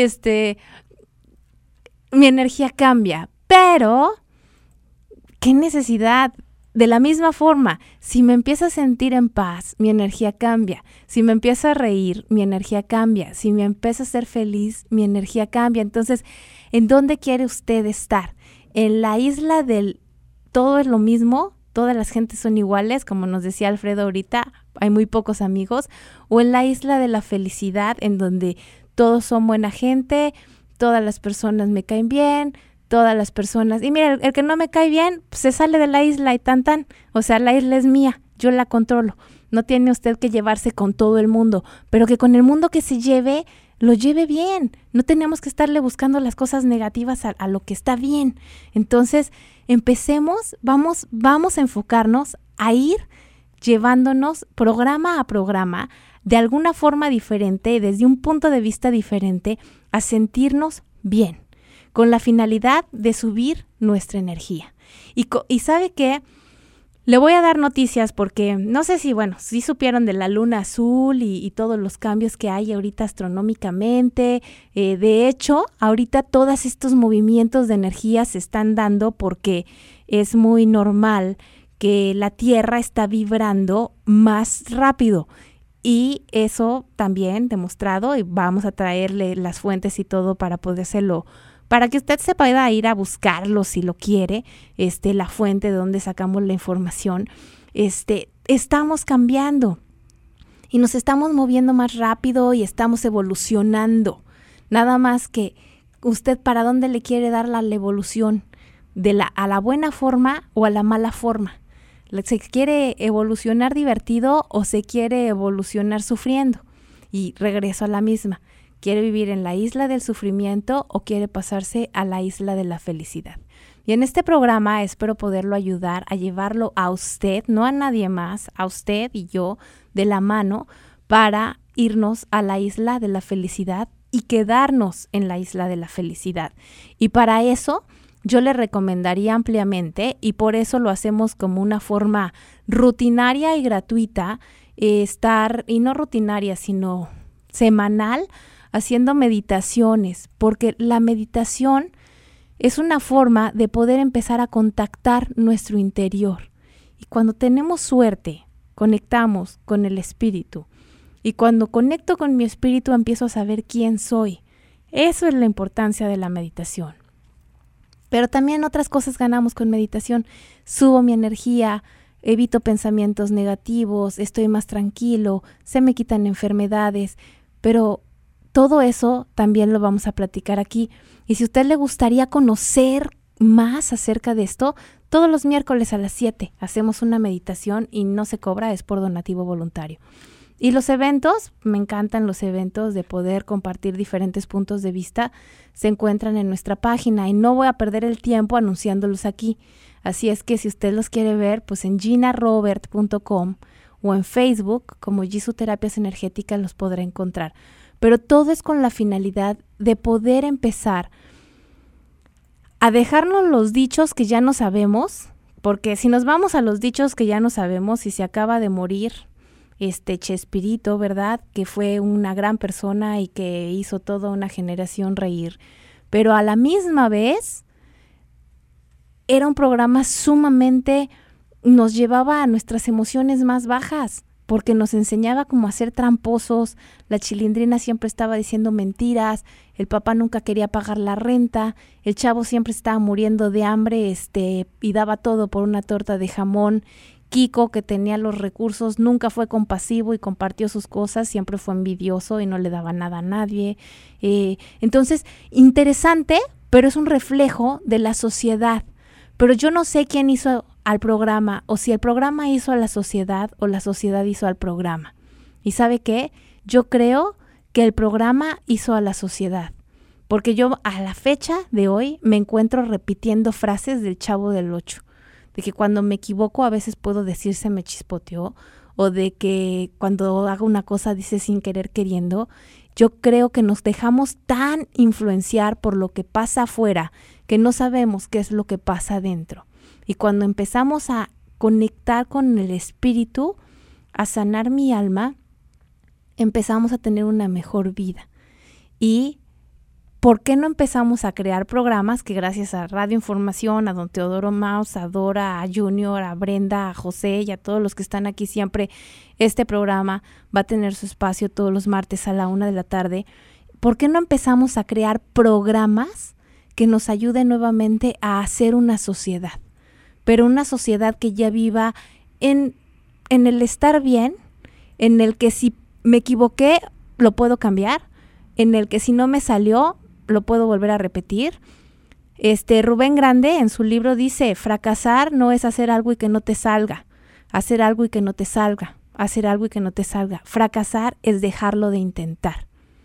Mi energía cambia. Pero, ¿qué necesidad? De la misma forma, si me empiezo a sentir en paz, mi energía cambia. Si me empiezo a reír, mi energía cambia. Si me empiezo a ser feliz, mi energía cambia. Entonces, ¿en dónde quiere usted estar? ¿En la isla del todo es lo mismo? ¿Todas las gentes son iguales? Como nos decía Alfredo ahorita, hay muy pocos amigos. ¿O en la isla de la felicidad, en donde todos son buena gente, todas las personas me caen bien, todas las personas... Y mira, el que no me cae bien, pues se sale de la isla y tan. O sea, la isla es mía, yo la controlo. No tiene usted que llevarse con todo el mundo, pero que con el mundo que se lleve, lo lleve bien. No tenemos que estarle buscando las cosas negativas a lo que está bien. Entonces, empecemos, vamos a enfocarnos a ir llevándonos programa a programa, de alguna forma diferente, desde un punto de vista diferente, a sentirnos bien, con la finalidad de subir nuestra energía. Y ¿sabe qué? Le voy a dar noticias porque no sé si supieron de la luna azul y todos los cambios que hay ahorita astronómicamente. De hecho, ahorita todos estos movimientos de energía se están dando porque es muy normal que la Tierra está vibrando más rápido. Y eso también demostrado, y vamos a traerle las fuentes y todo para podérselo, para que usted se pueda ir a buscarlo si lo quiere, la fuente de donde sacamos la información. Estamos cambiando y nos estamos moviendo más rápido y estamos evolucionando. Nada más que usted para dónde le quiere dar la evolución, a la buena forma o a la mala forma. ¿Se quiere evolucionar divertido o se quiere evolucionar sufriendo? Y regreso a la misma. ¿Quiere vivir en la isla del sufrimiento o quiere pasarse a la isla de la felicidad? Y en este programa espero poderlo ayudar a llevarlo a usted, no a nadie más, a usted y yo, de la mano, para irnos a la isla de la felicidad y quedarnos en la isla de la felicidad. Y para eso yo le recomendaría ampliamente, y por eso lo hacemos como una forma rutinaria y gratuita, y no rutinaria, sino semanal, haciendo meditaciones, porque la meditación es una forma de poder empezar a contactar nuestro interior. Y cuando tenemos suerte, conectamos con el espíritu. Y cuando conecto con mi espíritu, empiezo a saber quién soy. Eso es la importancia de la meditación. Pero también otras cosas ganamos con meditación. Subo mi energía, evito pensamientos negativos, estoy más tranquilo, se me quitan enfermedades, pero todo eso también lo vamos a platicar aquí. Y si a usted le gustaría conocer más acerca de esto, todos los miércoles a las 7 hacemos una meditación y no se cobra, es por donativo voluntario. Y los eventos, me encantan los eventos de poder compartir diferentes puntos de vista, se encuentran en nuestra página y no voy a perder el tiempo anunciándolos aquí. Así es que si usted los quiere ver, pues en ginarobert.com o en Facebook como Jisoo Terapias Energéticas los podrá encontrar. Pero todo es con la finalidad de poder empezar a dejarnos los dichos que ya no sabemos, porque si nos vamos a los dichos que ya no sabemos, si se acaba de morir Chespirito, ¿verdad? Que fue una gran persona y que hizo toda una generación reír. Pero a la misma vez era un programa sumamente, nos llevaba a nuestras emociones más bajas, porque nos enseñaba cómo a ser tramposos. La Chilindrina siempre estaba diciendo mentiras, el papá nunca quería pagar la renta, el chavo siempre estaba muriendo de hambre y daba todo por una torta de jamón. Kiko, que tenía los recursos, nunca fue compasivo y compartió sus cosas, siempre fue envidioso y no le daba nada a nadie. Entonces, interesante, pero es un reflejo de la sociedad. Pero yo no sé quién hizo al programa, o si el programa hizo a la sociedad o la sociedad hizo al programa. ¿Y sabe qué? Yo creo que el programa hizo a la sociedad, porque yo a la fecha de hoy me encuentro repitiendo frases del Chavo del Ocho. De que cuando me equivoco a veces puedo decir se me chispoteó, o de que cuando hago una cosa dice sin querer queriendo. Yo creo que nos dejamos tan influenciar por lo que pasa afuera que no sabemos qué es lo que pasa adentro. Y cuando empezamos a conectar con el espíritu, a sanar mi alma, empezamos a tener una mejor vida. Y ¿por qué no empezamos a crear programas que gracias a Radio Información, a don Teodoro Maus, a Dora, a Junior, a Brenda, a José y a todos los que están aquí siempre, este programa va a tener su espacio todos los martes a la 1 p.m? ¿Por qué no empezamos a crear programas que nos ayuden nuevamente a hacer una sociedad? Pero una sociedad que ya viva en el estar bien, en el que si me equivoqué lo puedo cambiar, en el que si no me salió lo puedo volver a repetir. Rubén Grande en su libro dice, fracasar no es hacer algo y que no te salga, hacer algo y que no te salga, hacer algo y que no te salga. Fracasar es dejarlo de intentar.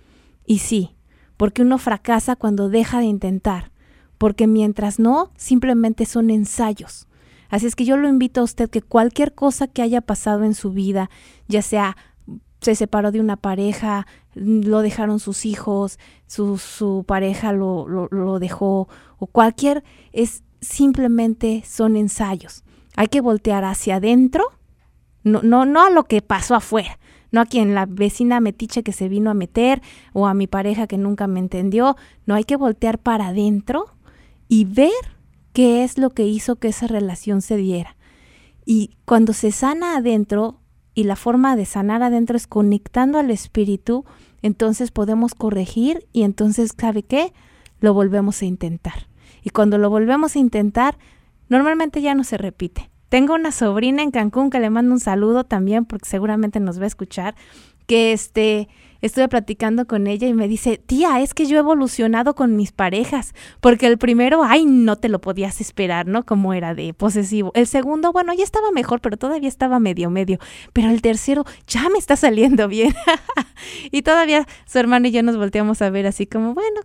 Y sí, porque uno fracasa cuando deja de intentar, porque mientras no, simplemente son ensayos. Así es que yo lo invito a usted que cualquier cosa que haya pasado en su vida, ya sea se separó de una pareja, lo dejaron sus hijos, su pareja lo dejó, o cualquier, simplemente son ensayos. Hay que voltear hacia adentro, no a lo que pasó afuera, no a quien la vecina metiche que se vino a meter, o a mi pareja que nunca me entendió. No, hay que voltear para adentro y ver qué es lo que hizo que esa relación se diera. Y cuando se sana adentro, y la forma de sanar adentro es conectando al espíritu, entonces podemos corregir y entonces, ¿sabe qué? Lo volvemos a intentar. Y cuando lo volvemos a intentar, normalmente ya no se repite. Tengo una sobrina en Cancún que le mando un saludo también porque seguramente nos va a escuchar, que estuve platicando con ella y me dice, tía, es que yo he evolucionado con mis parejas, porque el primero, no te lo podías esperar, ¿no? Como era de posesivo. El segundo, bueno, ya estaba mejor, pero todavía estaba medio, pero el tercero ya me está saliendo bien. Y todavía su hermano y yo nos volteamos a ver así como, bueno,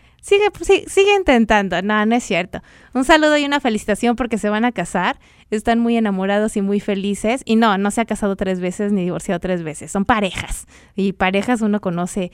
sigue intentando. No es cierto. Un saludo y una felicitación porque se van a casar. Están muy enamorados y muy felices. Y no se ha casado 3 veces ni divorciado 3 veces. Son parejas. Y parejas uno conoce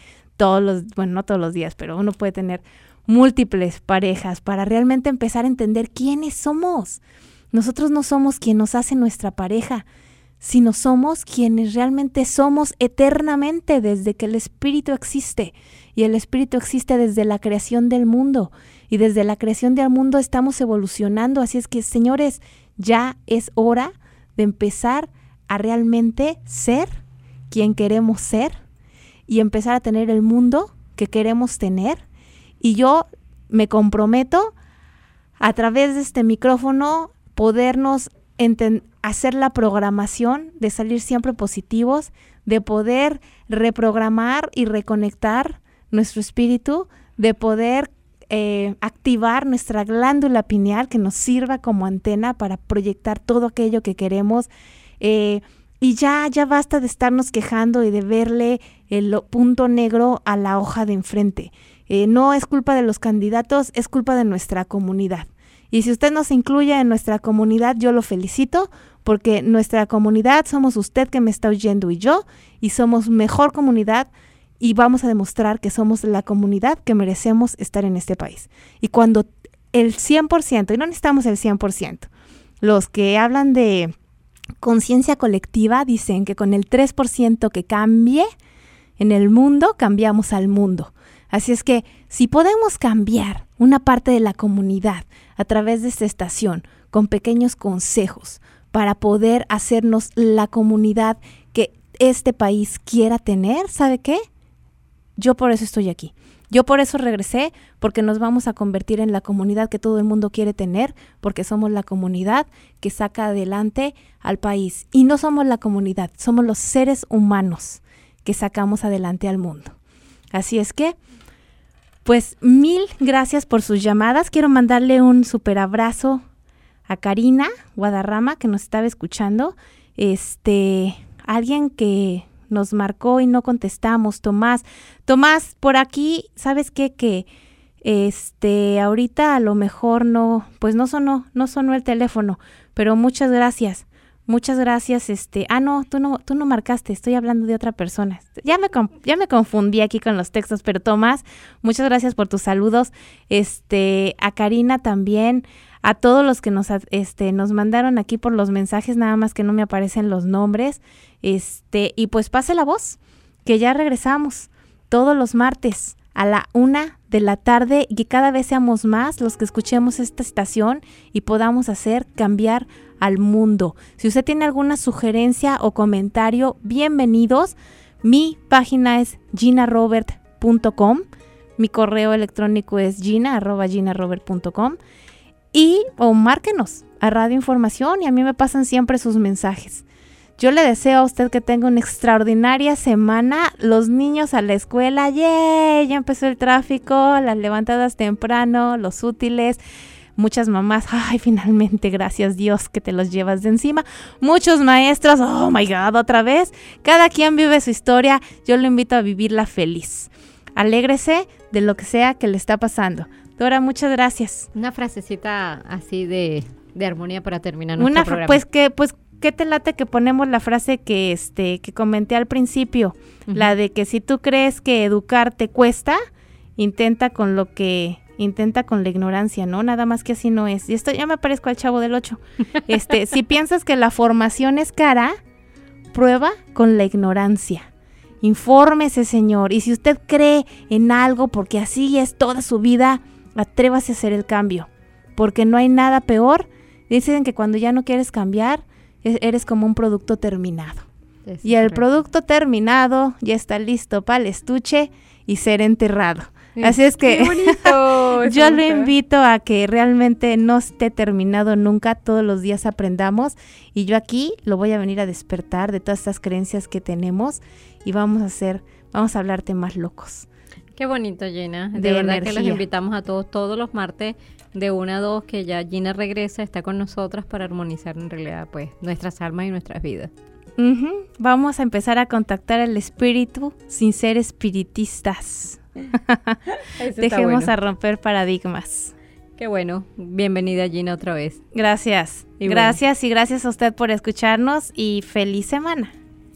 no todos los días, pero uno puede tener múltiples parejas para realmente empezar a entender quiénes somos. Nosotros no somos quien nos hace nuestra pareja, sino somos quienes realmente somos eternamente desde que el espíritu existe. Y el espíritu existe desde la creación del mundo. Y desde la creación del mundo estamos evolucionando. Así es que, señores, ya es hora de empezar a realmente ser quien queremos ser y empezar a tener el mundo que queremos tener. Y yo me comprometo a través de este micrófono podernos hacer la programación de salir siempre positivos, de poder reprogramar y reconectar nuestro espíritu, de poder activar nuestra glándula pineal que nos sirva como antena para proyectar todo aquello que queremos. Y ya basta de estarnos quejando y de verle el punto negro a la hoja de enfrente. No es culpa de los candidatos, es culpa de nuestra comunidad. Y si usted nos incluye en nuestra comunidad, yo lo felicito, porque nuestra comunidad somos usted que me está oyendo y yo, y somos mejor comunidad, y vamos a demostrar que somos la comunidad que merecemos estar en este país. Y cuando el 100%, y no necesitamos el 100%, los que hablan de conciencia colectiva dicen que con el 3% que cambie en el mundo, cambiamos al mundo. Así es que si podemos cambiar una parte de la comunidad a través de esta estación con pequeños consejos para poder hacernos la comunidad que este país quiera tener, ¿sabe qué? Yo por eso estoy aquí. Yo por eso regresé, porque nos vamos a convertir en la comunidad que todo el mundo quiere tener, porque somos la comunidad que saca adelante al país. Y no somos la comunidad, somos los seres humanos que sacamos adelante al mundo. Así es que, pues 1000 gracias por sus llamadas. Quiero mandarle un súper abrazo a Karina Guadarrama, que nos estaba escuchando. Alguien que nos marcó y no contestamos, Tomás, por aquí, ¿sabes qué? Que ahorita a lo mejor no sonó el teléfono, pero muchas gracias. No, tú no marcaste, estoy hablando de otra persona. Ya me confundí aquí con los textos, pero Tomás, muchas gracias por tus saludos. A Karina también, a todos los que nos mandaron aquí por los mensajes, nada más que no me aparecen los nombres. Y pues pase la voz, que ya regresamos todos los martes a la 1:00 p.m. y que cada vez seamos más los que escuchemos esta estación y podamos hacer cambiar al mundo. Si usted tiene alguna sugerencia o comentario, bienvenidos. Mi página es ginarobert.com. Mi correo electrónico es gina@ginarobert.com. O márquenos a Radio Información y a mí me pasan siempre sus mensajes. Yo le deseo a usted que tenga una extraordinaria semana. Los niños a la escuela, ¡yay! Ya empezó el tráfico, las levantadas temprano, los útiles. Muchas mamás, ¡ay, finalmente, gracias Dios que te los llevas de encima! Muchos maestros, ¡oh my God, otra vez! Cada quien vive su historia, yo lo invito a vivirla feliz. Alégrese de lo que sea que le está pasando. Dora, muchas gracias. Una frasecita así de armonía para terminar nuestro programa. Pues, ¿qué te late que ponemos la frase que comenté al principio? Uh-huh. La de que si tú crees que educar te cuesta, intenta con la ignorancia, ¿no? Nada más que así no es. Y esto ya me parezco al Chavo del 8. Si piensas que la formación es cara, prueba con la ignorancia. Infórmese, señor. Y si usted cree en algo porque así es toda su vida, atrévase a hacer el cambio. Porque no hay nada peor. Dicen que cuando ya no quieres cambiar, eres como un producto terminado. Y el producto terminado ya está listo para el estuche y ser enterrado. Así es que yo lo invito a que realmente no esté terminado nunca, todos los días aprendamos, y yo aquí lo voy a venir a despertar de todas estas creencias que tenemos y vamos a hablar temas locos. Qué bonito, Gina. De verdad energía. Que los invitamos a todos los martes de 1 a 2, que ya Gina regresa, está con nosotras para armonizar en realidad pues nuestras almas y nuestras vidas. Uh-huh. Vamos a empezar a contactar al espíritu sin ser espiritistas. Dejemos bueno. A romper paradigmas. Qué bueno, bienvenida Gina otra vez. Gracias, gracias y gracias a usted por escucharnos y feliz semana.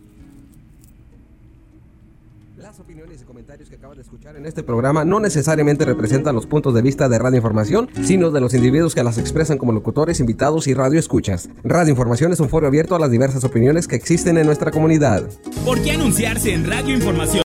Las opiniones y comentarios que acabas de escuchar en este programa no necesariamente representan los puntos de vista de Radio Información, sino de los individuos que las expresan como locutores, invitados y radioescuchas. Radio Información es un foro abierto a las diversas opiniones que existen en nuestra comunidad. ¿Por qué anunciarse en Radio Información?